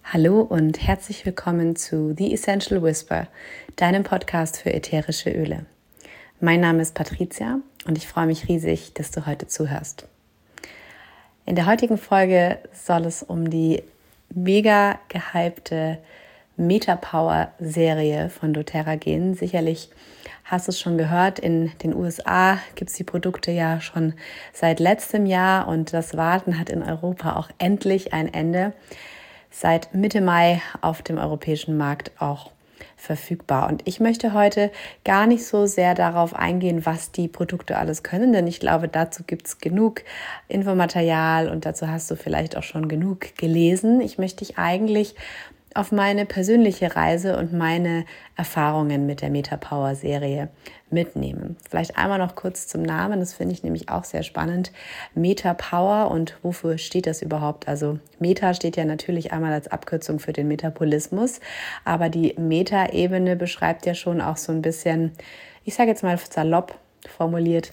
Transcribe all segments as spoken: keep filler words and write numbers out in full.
Hallo und herzlich willkommen zu The Essential Whisper, deinem Podcast für ätherische Öle. Mein Name ist Patricia und ich freue mich riesig, dass du heute zuhörst. In der heutigen Folge soll es um die mega gehypte Metapower-Serie von doTERRA gehen. Sicherlich hast du es schon gehört, in den U S A gibt es die Produkte ja schon seit letztem Jahr und das Warten hat in Europa auch endlich ein Ende. Seit Mitte Mai auf dem europäischen Markt auch verfügbar. Und ich möchte heute gar nicht so sehr darauf eingehen, was die Produkte alles können, denn ich glaube, dazu gibt es genug Infomaterial und dazu hast du vielleicht auch schon genug gelesen. Ich möchte dich eigentlich auf meine persönliche Reise und meine Erfahrungen mit der Metapower-Serie mitnehmen. Vielleicht einmal noch kurz zum Namen, das finde ich nämlich auch sehr spannend. Metapower, und wofür steht das überhaupt? Also Meta steht ja natürlich einmal als Abkürzung für den Metabolismus, aber die Meta-Ebene beschreibt ja schon auch so ein bisschen, ich sage jetzt mal salopp formuliert,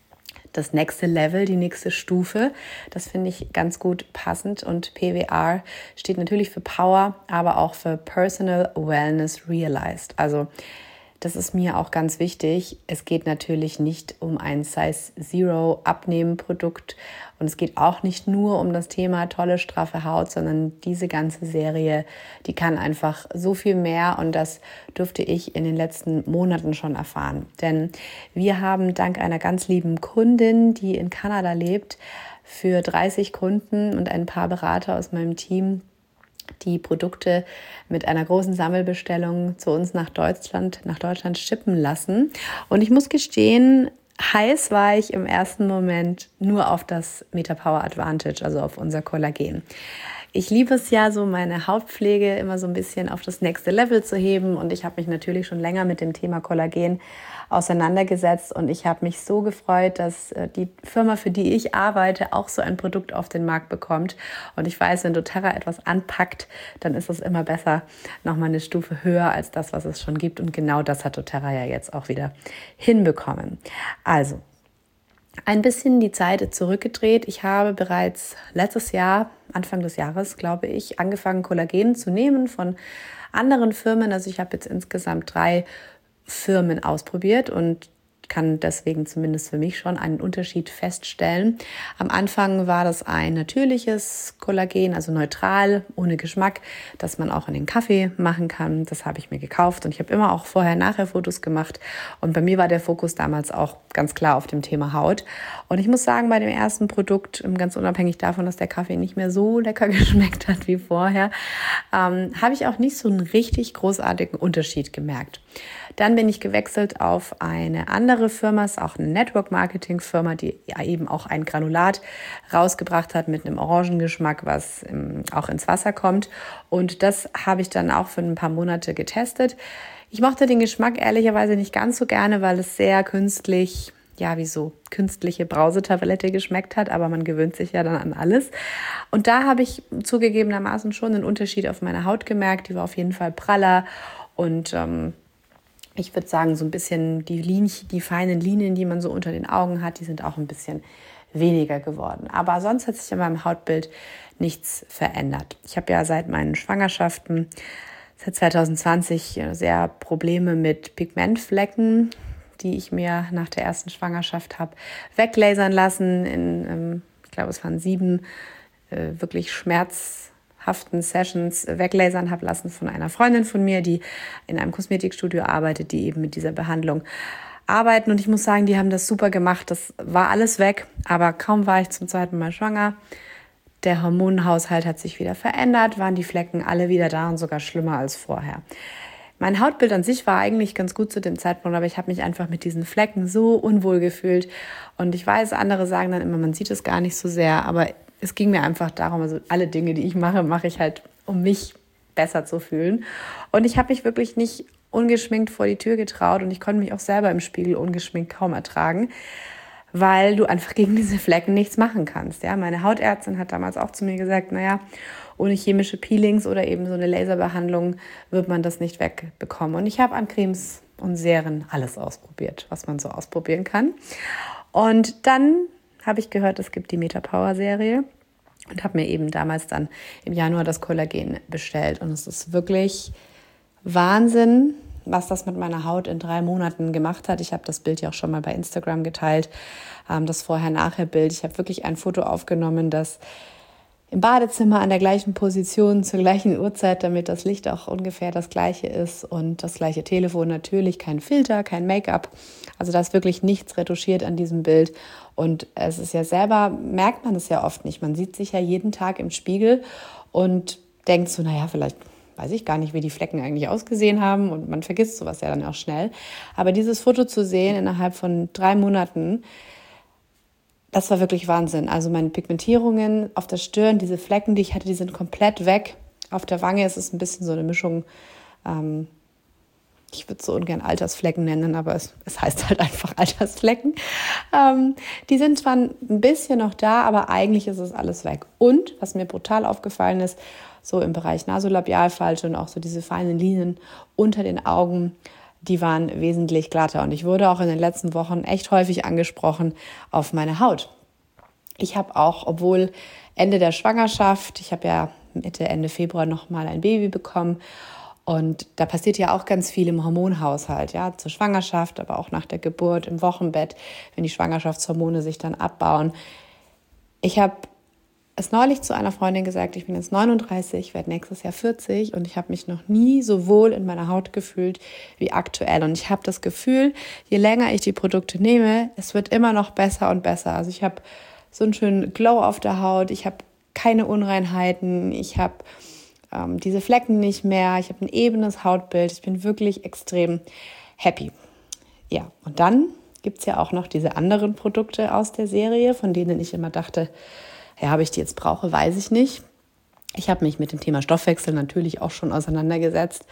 das nächste Level, die nächste Stufe. Das finde ich ganz gut passend. Und P W R steht natürlich für Power, aber auch für Personal Wellness Realized. Also das ist mir auch ganz wichtig. Es geht natürlich nicht um ein Size Zero Abnehmen-Produkt und es geht auch nicht nur um das Thema tolle, straffe Haut, sondern diese ganze Serie, die kann einfach so viel mehr und das durfte ich in den letzten Monaten schon erfahren. Denn wir haben dank einer ganz lieben Kundin, die in Kanada lebt, für dreißig Kunden und ein paar Berater aus meinem Team die Produkte mit einer großen Sammelbestellung zu uns nach Deutschland, nach Deutschland schippen lassen. Und ich muss gestehen, heiß war ich im ersten Moment nur auf das Metapower Advantage, also auf unser Kollagen. Ich liebe es ja, so meine Hautpflege immer so ein bisschen auf das nächste Level zu heben. Und ich habe mich natürlich schon länger mit dem Thema Kollagen auseinandergesetzt. Und ich habe mich so gefreut, dass die Firma, für die ich arbeite, auch so ein Produkt auf den Markt bekommt. Und ich weiß, wenn doTERRA etwas anpackt, dann ist es immer besser, nochmal eine Stufe höher als das, was es schon gibt. Und genau das hat doTERRA ja jetzt auch wieder hinbekommen. Also, ein bisschen die Zeit zurückgedreht. Ich habe bereits letztes Jahr, Anfang des Jahres, glaube ich, angefangen, Kollagen zu nehmen von anderen Firmen. Also ich habe jetzt insgesamt drei Firmen ausprobiert und kann deswegen zumindest für mich schon einen Unterschied feststellen. Am Anfang war das ein natürliches Kollagen, also neutral, ohne Geschmack, das man auch in den Kaffee machen kann. Das habe ich mir gekauft und ich habe immer auch Vorher-Nachher-Fotos gemacht. Und bei mir war der Fokus damals auch ganz klar auf dem Thema Haut. Und ich muss sagen, bei dem ersten Produkt, ganz unabhängig davon, dass der Kaffee nicht mehr so lecker geschmeckt hat wie vorher, ähm, habe ich auch nicht so einen richtig großartigen Unterschied gemerkt. Dann bin ich gewechselt auf eine andere Firma, ist auch eine Network-Marketing-Firma, die ja eben auch ein Granulat rausgebracht hat mit einem Orangengeschmack, was ähm, auch ins Wasser kommt. Und das habe ich dann auch für ein paar Monate getestet. Ich mochte den Geschmack ehrlicherweise nicht ganz so gerne, weil es sehr künstlich, ja, wie so künstliche Brausetablette geschmeckt hat, aber man gewöhnt sich ja dann an alles. Und da habe ich zugegebenermaßen schon einen Unterschied auf meiner Haut gemerkt. Die war auf jeden Fall praller und ähm, ich würde sagen, so ein bisschen die Linien, die feinen Linien, die man so unter den Augen hat, die sind auch ein bisschen weniger geworden. Aber sonst hat sich an meinem Hautbild nichts verändert. Ich habe ja seit meinen Schwangerschaften, seit zwanzig zwanzig, sehr Probleme mit Pigmentflecken, die ich mir nach der ersten Schwangerschaft habe weglasern lassen. In, ich glaube, es waren sieben äh, wirklich schmerzhaften Sessions weglasern habe lassen von einer Freundin von mir, die in einem Kosmetikstudio arbeitet, die eben mit dieser Behandlung arbeiten. Und ich muss sagen, die haben das super gemacht. Das war alles weg, aber kaum war ich zum zweiten Mal schwanger. Der Hormonhaushalt hat sich wieder verändert, waren die Flecken alle wieder da und sogar schlimmer als vorher. Mein Hautbild an sich war eigentlich ganz gut zu dem Zeitpunkt, aber ich habe mich einfach mit diesen Flecken so unwohl gefühlt. Und ich weiß, andere sagen dann immer, man sieht es gar nicht so sehr, aber es ging mir einfach darum, also alle Dinge, die ich mache, mache ich halt, um mich besser zu fühlen. Und ich habe mich wirklich nicht ungeschminkt vor die Tür getraut und ich konnte mich auch selber im Spiegel ungeschminkt kaum ertragen, weil du einfach gegen diese Flecken nichts machen kannst. Ja, meine Hautärztin hat damals auch zu mir gesagt, naja, ohne chemische Peelings oder eben so eine Laserbehandlung wird man das nicht wegbekommen. Und ich habe an Cremes und Serien alles ausprobiert, was man so ausprobieren kann. Und dann habe ich gehört, es gibt die Metapower-Serie. und habe mir eben damals dann im Januar das Kollagen bestellt. Und es ist wirklich Wahnsinn, was das mit meiner Haut in drei Monaten gemacht hat. Ich habe das Bild ja auch schon mal bei Instagram geteilt, ähm, das Vorher-Nachher-Bild. Ich habe wirklich ein Foto aufgenommen, das im Badezimmer an der gleichen Position, zur gleichen Uhrzeit, damit das Licht auch ungefähr das gleiche ist und das gleiche Telefon natürlich, kein Filter, kein Make-up. Also da ist wirklich nichts retuschiert an diesem Bild. Und es ist ja selber, merkt man es ja oft nicht. Man sieht sich ja jeden Tag im Spiegel und denkt so, naja, vielleicht weiß ich gar nicht, wie die Flecken eigentlich ausgesehen haben und man vergisst sowas ja dann auch schnell. Aber dieses Foto zu sehen innerhalb von drei Monaten, das war wirklich Wahnsinn. Also meine Pigmentierungen auf der Stirn, diese Flecken, die ich hatte, die sind komplett weg. Auf der Wange ist es ein bisschen so eine Mischung, ähm, ich würde es so ungern Altersflecken nennen, aber es, es heißt halt einfach Altersflecken. Ähm, die sind zwar ein bisschen noch da, aber eigentlich ist es alles weg. Und, was mir brutal aufgefallen ist, so im Bereich Nasolabialfalte und auch so diese feinen Linien unter den Augen, die waren wesentlich glatter. Und ich wurde auch in den letzten Wochen echt häufig angesprochen auf meine Haut. Ich habe auch, obwohl Ende der Schwangerschaft, ich habe ja Mitte, Ende Februar nochmal ein Baby bekommen. Und da passiert ja auch ganz viel im Hormonhaushalt, ja, zur Schwangerschaft, aber auch nach der Geburt, im Wochenbett, wenn die Schwangerschaftshormone sich dann abbauen. Ich habe es neulich zu einer Freundin gesagt, ich bin jetzt neununddreißig, werde nächstes Jahr vierzig und ich habe mich noch nie so wohl in meiner Haut gefühlt wie aktuell. Und ich habe das Gefühl, je länger ich die Produkte nehme, es wird immer noch besser und besser. Also ich habe so einen schönen Glow auf der Haut, ich habe keine Unreinheiten, ich habe ähm, diese Flecken nicht mehr, ich habe ein ebenes Hautbild, ich bin wirklich extrem happy. Ja, und dann gibt es ja auch noch diese anderen Produkte aus der Serie, von denen ich immer dachte, ja, ob ich die jetzt brauche, weiß ich nicht. Ich habe mich mit dem Thema Stoffwechsel natürlich auch schon auseinandergesetzt,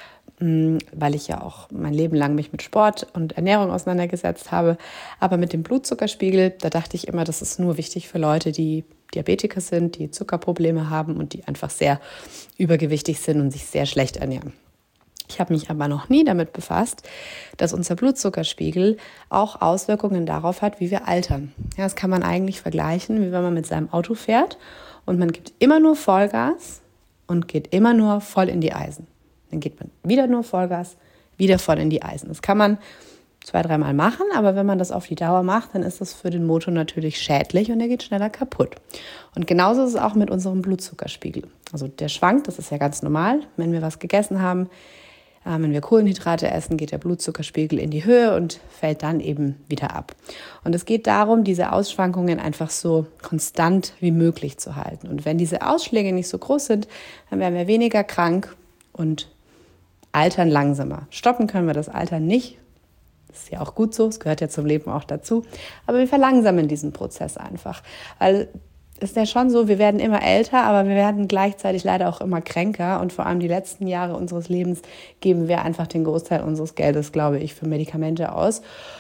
weil ich ja auch mein Leben lang mich mit Sport und Ernährung auseinandergesetzt habe. Aber mit dem Blutzuckerspiegel, da dachte ich immer, das ist nur wichtig für Leute, die Diabetiker sind, die Zuckerprobleme haben und die einfach sehr übergewichtig sind und sich sehr schlecht ernähren. Ich habe mich aber noch nie damit befasst, dass unser Blutzuckerspiegel auch Auswirkungen darauf hat, wie wir altern. Ja, das kann man eigentlich vergleichen, wie wenn man mit seinem Auto fährt und man gibt immer nur Vollgas und geht immer nur voll in die Eisen. Dann geht man wieder nur Vollgas, wieder voll in die Eisen. Das kann man zwei, dreimal machen, aber wenn man das auf die Dauer macht, dann ist das für den Motor natürlich schädlich und er geht schneller kaputt. Und genauso ist es auch mit unserem Blutzuckerspiegel. Also der schwankt, das ist ja ganz normal, wenn wir was gegessen haben. Wenn wir Kohlenhydrate essen, geht der Blutzuckerspiegel in die Höhe und fällt dann eben wieder ab. Und es geht darum, diese Ausschwankungen einfach so konstant wie möglich zu halten. Und wenn diese Ausschläge nicht so groß sind, dann werden wir weniger krank und altern langsamer. Stoppen können wir das Altern nicht. Das ist ja auch gut so, es gehört ja zum Leben auch dazu. Aber wir verlangsamen diesen Prozess einfach. Weil ist ja schon so, wir werden immer älter, aber wir werden gleichzeitig leider auch immer kränker. Und vor allem die letzten Jahre unseres Lebens geben wir einfach den Großteil unseres Geldes, glaube ich, für Medikamente aus.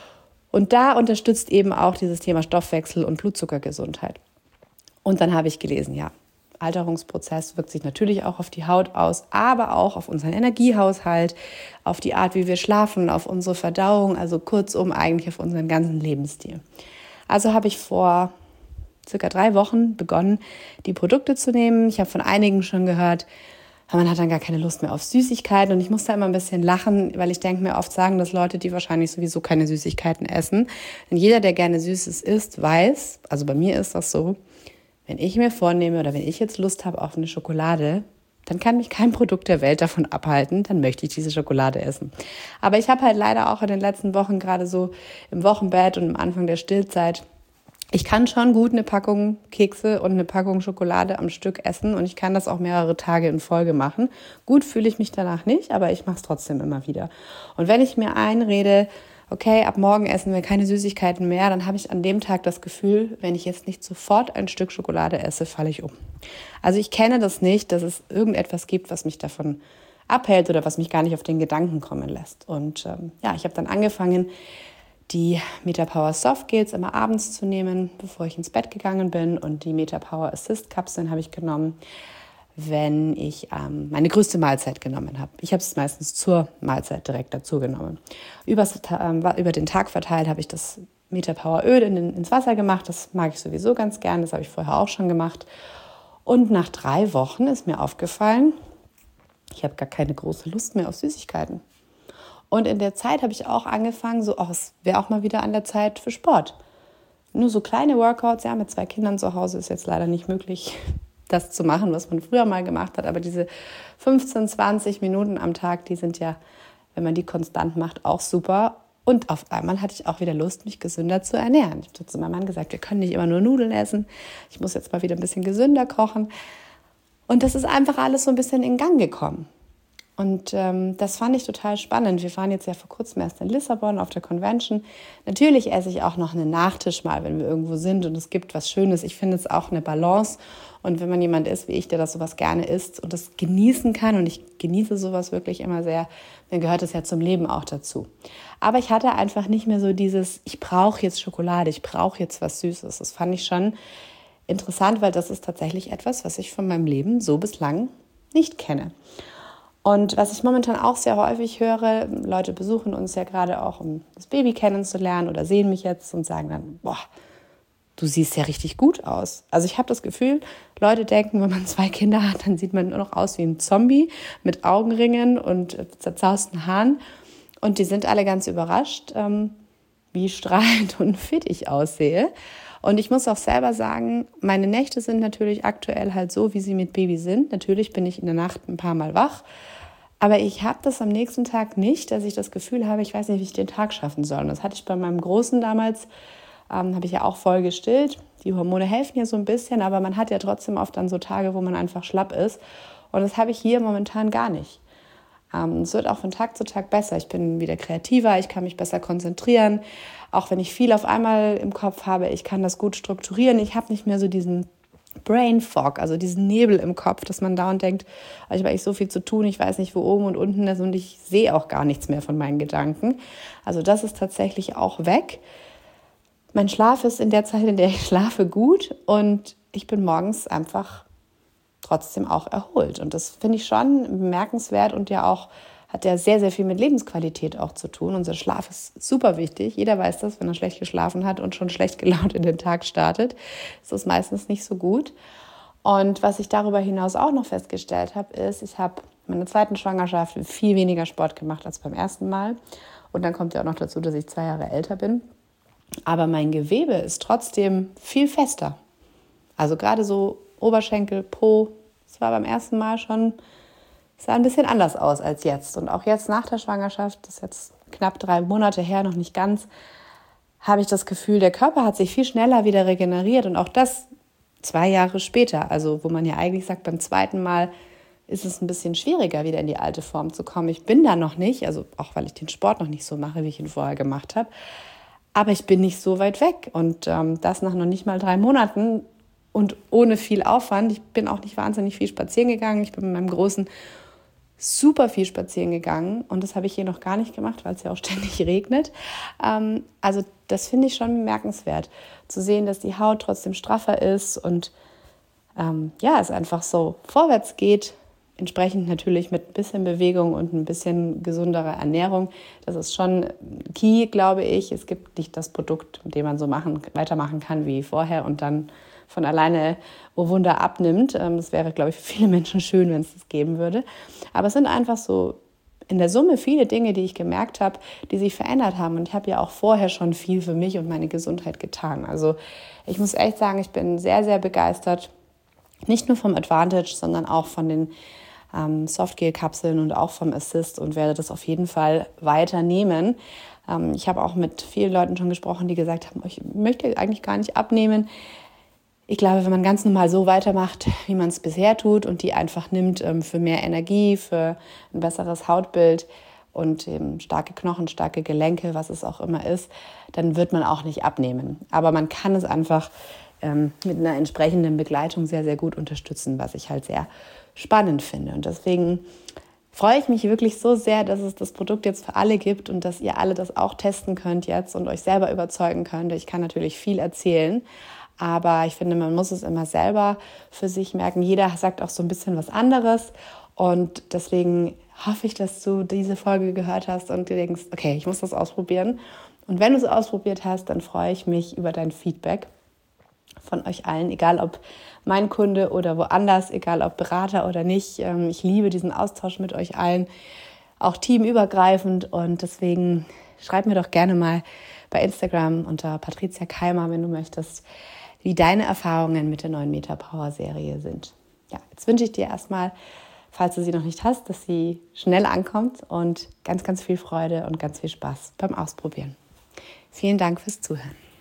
Und da unterstützt eben auch dieses Thema Stoffwechsel und Blutzuckergesundheit. Und dann habe ich gelesen, ja, Alterungsprozess wirkt sich natürlich auch auf die Haut aus, aber auch auf unseren Energiehaushalt, auf die Art, wie wir schlafen, auf unsere Verdauung, also kurzum eigentlich auf unseren ganzen Lebensstil. Also habe ich vor circa drei Wochen begonnen, die Produkte zu nehmen. Ich habe von einigen schon gehört, man hat dann gar keine Lust mehr auf Süßigkeiten und ich muss da immer ein bisschen lachen, weil ich denke mir oft sagen, dass Leute, die wahrscheinlich sowieso keine Süßigkeiten essen, denn jeder, der gerne Süßes isst, weiß, also bei mir ist das so, wenn ich mir vornehme oder wenn ich jetzt Lust habe auf eine Schokolade, dann kann mich kein Produkt der Welt davon abhalten, dann möchte ich diese Schokolade essen. Aber ich habe halt leider auch in den letzten Wochen, gerade so im Wochenbett und am Anfang der Stillzeit, ich kann schon gut eine Packung Kekse und eine Packung Schokolade am Stück essen und ich kann das auch mehrere Tage in Folge machen. Gut fühle ich mich danach nicht, aber ich mache es trotzdem immer wieder. Und wenn ich mir einrede, okay, ab morgen essen wir keine Süßigkeiten mehr, dann habe ich an dem Tag das Gefühl, wenn ich jetzt nicht sofort ein Stück Schokolade esse, falle ich um. Also ich kenne das nicht, dass es irgendetwas gibt, was mich davon abhält oder was mich gar nicht auf den Gedanken kommen lässt. Und ähm, ja, ich habe dann angefangen, die Metapower Soft Gels immer abends zu nehmen, bevor ich ins Bett gegangen bin. Und die Metapower Assist Kapseln habe ich genommen, wenn ich ähm, meine größte Mahlzeit genommen habe. Ich habe es meistens zur Mahlzeit direkt dazu genommen. Übers, äh, über den Tag verteilt habe ich das Metapower Öl in, ins Wasser gemacht. Das mag ich sowieso ganz gern. Das habe ich vorher auch schon gemacht. Und nach drei Wochen ist mir aufgefallen, ich habe gar keine große Lust mehr auf Süßigkeiten. Und in der Zeit habe ich auch angefangen, so, oh, es wäre auch mal wieder an der Zeit für Sport. Nur so kleine Workouts, ja, mit zwei Kindern zu Hause ist jetzt leider nicht möglich, das zu machen, was man früher mal gemacht hat. Aber diese fünfzehn, zwanzig Minuten am Tag, die sind ja, wenn man die konstant macht, auch super. Und auf einmal hatte ich auch wieder Lust, mich gesünder zu ernähren. Ich habe zu meinem Mann gesagt, wir können nicht immer nur Nudeln essen. Ich muss jetzt mal wieder ein bisschen gesünder kochen. Und das ist einfach alles so ein bisschen in Gang gekommen. Und ähm, das fand ich total spannend. Wir waren jetzt ja vor kurzem erst in Lissabon auf der Convention. Natürlich esse ich auch noch einen Nachtisch mal, wenn wir irgendwo sind und es gibt was Schönes. Ich finde es auch eine Balance. Und wenn man jemand ist wie ich, der das sowas gerne isst und das genießen kann, und ich genieße sowas wirklich immer sehr, dann gehört es ja zum Leben auch dazu. Aber ich hatte einfach nicht mehr so dieses, ich brauche jetzt Schokolade, ich brauche jetzt was Süßes. Das fand ich schon interessant, weil das ist tatsächlich etwas, was ich von meinem Leben so bislang nicht kenne. Und was ich momentan auch sehr häufig höre, Leute besuchen uns ja gerade auch, um das Baby kennenzulernen oder sehen mich jetzt und sagen dann, boah, du siehst ja richtig gut aus. Also ich habe das Gefühl, Leute denken, wenn man zwei Kinder hat, dann sieht man nur noch aus wie ein Zombie mit Augenringen und zerzausten Haaren. Und die sind alle ganz überrascht, wie strahlend und fit ich aussehe. Und ich muss auch selber sagen, meine Nächte sind natürlich aktuell halt so, wie sie mit Baby sind. Natürlich bin ich in der Nacht ein paar Mal wach, aber ich habe das am nächsten Tag nicht, dass ich das Gefühl habe, ich weiß nicht, wie ich den Tag schaffen soll. Und das hatte ich bei meinem Großen damals, ähm, habe ich ja auch voll gestillt. Die Hormone helfen ja so ein bisschen, aber man hat ja trotzdem oft dann so Tage, wo man einfach schlapp ist. Und das habe ich hier momentan gar nicht. Ähm, es wird auch von Tag zu Tag besser. Ich bin wieder kreativer, ich kann mich besser konzentrieren. Auch wenn ich viel auf einmal im Kopf habe, ich kann das gut strukturieren. Ich habe nicht mehr so diesen Brain Fog, also diesen Nebel im Kopf, dass man dauernd denkt, ich habe eigentlich so viel zu tun, ich weiß nicht, wo oben und unten ist und ich sehe auch gar nichts mehr von meinen Gedanken. Also das ist tatsächlich auch weg. Mein Schlaf ist in der Zeit, in der ich schlafe, gut und ich bin morgens einfach trotzdem auch erholt. Und das finde ich schon bemerkenswert und ja auch hat ja sehr, sehr viel mit Lebensqualität auch zu tun. Unser Schlaf ist super wichtig. Jeder weiß das, wenn er schlecht geschlafen hat und schon schlecht gelaunt in den Tag startet, ist das meistens nicht so gut. Und was ich darüber hinaus auch noch festgestellt habe, ist, ich habe in meiner zweiten Schwangerschaft viel weniger Sport gemacht als beim ersten Mal. Und dann kommt ja auch noch dazu, dass ich zwei Jahre älter bin. Aber mein Gewebe ist trotzdem viel fester. Also gerade so Oberschenkel, Po, das war beim ersten Mal schon, sah ein bisschen anders aus als jetzt. Und auch jetzt nach der Schwangerschaft, das ist jetzt knapp drei Monate her, noch nicht ganz, habe ich das Gefühl, der Körper hat sich viel schneller wieder regeneriert. Und auch das zwei Jahre später, also wo man ja eigentlich sagt, beim zweiten Mal ist es ein bisschen schwieriger, wieder in die alte Form zu kommen. Ich bin da noch nicht, also auch weil ich den Sport noch nicht so mache, wie ich ihn vorher gemacht habe. Aber ich bin nicht so weit weg. Und ähm, das nach noch nicht mal drei Monaten und ohne viel Aufwand. Ich bin auch nicht wahnsinnig viel spazieren gegangen. Ich bin mit meinem Großen super viel spazieren gegangen. Und das habe ich hier noch gar nicht gemacht, weil es ja auch ständig regnet. Ähm, also das finde ich schon bemerkenswert. Zu sehen, dass die Haut trotzdem straffer ist und ähm, ja, es einfach so vorwärts geht. Entsprechend natürlich mit ein bisschen Bewegung und ein bisschen gesunderer Ernährung. Das ist schon key, glaube ich. Es gibt nicht das Produkt, mit dem man so machen, weitermachen kann wie vorher und dann von alleine, oh Wunder, abnimmt. Das wäre, glaube ich, für viele Menschen schön, wenn es das geben würde. Aber es sind einfach so in der Summe viele Dinge, die ich gemerkt habe, die sich verändert haben. Und ich habe ja auch vorher schon viel für mich und meine Gesundheit getan. Also ich muss echt sagen, ich bin sehr, sehr begeistert. Nicht nur vom Advantage, sondern auch von den ähm, Softgel-Kapseln und auch vom Assist und werde das auf jeden Fall weiternehmen. Ähm, ich habe auch mit vielen Leuten schon gesprochen, die gesagt haben, ich möchte eigentlich gar nicht abnehmen. Ich glaube, wenn man ganz normal so weitermacht, wie man es bisher tut und die einfach nimmt ähm, für mehr Energie, für ein besseres Hautbild und eben starke Knochen, starke Gelenke, was es auch immer ist, dann wird man auch nicht abnehmen. Aber man kann es einfach ähm, mit einer entsprechenden Begleitung sehr, sehr gut unterstützen, was ich halt sehr spannend finde. Und deswegen freue ich mich wirklich so sehr, dass es das Produkt jetzt für alle gibt und dass ihr alle das auch testen könnt jetzt und euch selber überzeugen könnt. Ich kann natürlich viel erzählen, aber ich finde, man muss es immer selber für sich merken. Jeder sagt auch so ein bisschen was anderes und deswegen hoffe ich, dass du diese Folge gehört hast und du denkst, okay, ich muss das ausprobieren. Und wenn du es ausprobiert hast, dann freue ich mich über dein Feedback. von euch allen, egal ob mein Kunde oder woanders, egal ob Berater oder nicht. Ich liebe diesen Austausch mit euch allen, auch teamübergreifend, und deswegen schreib mir doch gerne mal bei Instagram unter Patricia Keimer, wenn du möchtest, wie deine Erfahrungen mit der neuen Meta-Power-Serie sind. Ja, jetzt wünsche ich dir erstmal, falls du sie noch nicht hast, dass sie schnell ankommt und ganz, ganz viel Freude und ganz viel Spaß beim Ausprobieren. Vielen Dank fürs Zuhören.